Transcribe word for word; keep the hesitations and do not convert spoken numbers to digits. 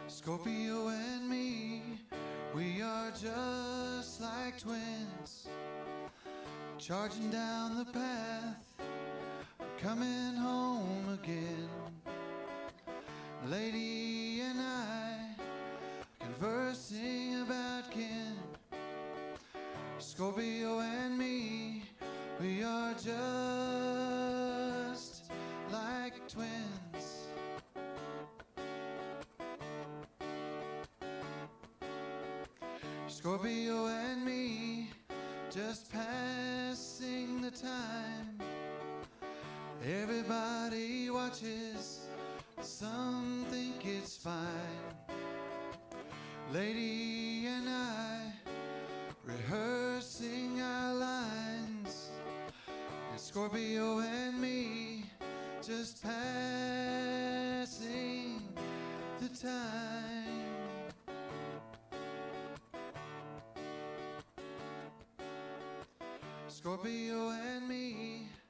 Scorpio and me, we are just like twins, charging down the path, coming home again. Lady and I, conversing about kin. Scorpio and me, we are just like twins. Scorpio and me, just passing the time. Everybody watches, some think it's fine. Lady and I, rehearsing our lines. And Scorpio and me, just passing the time. Scorpio and me,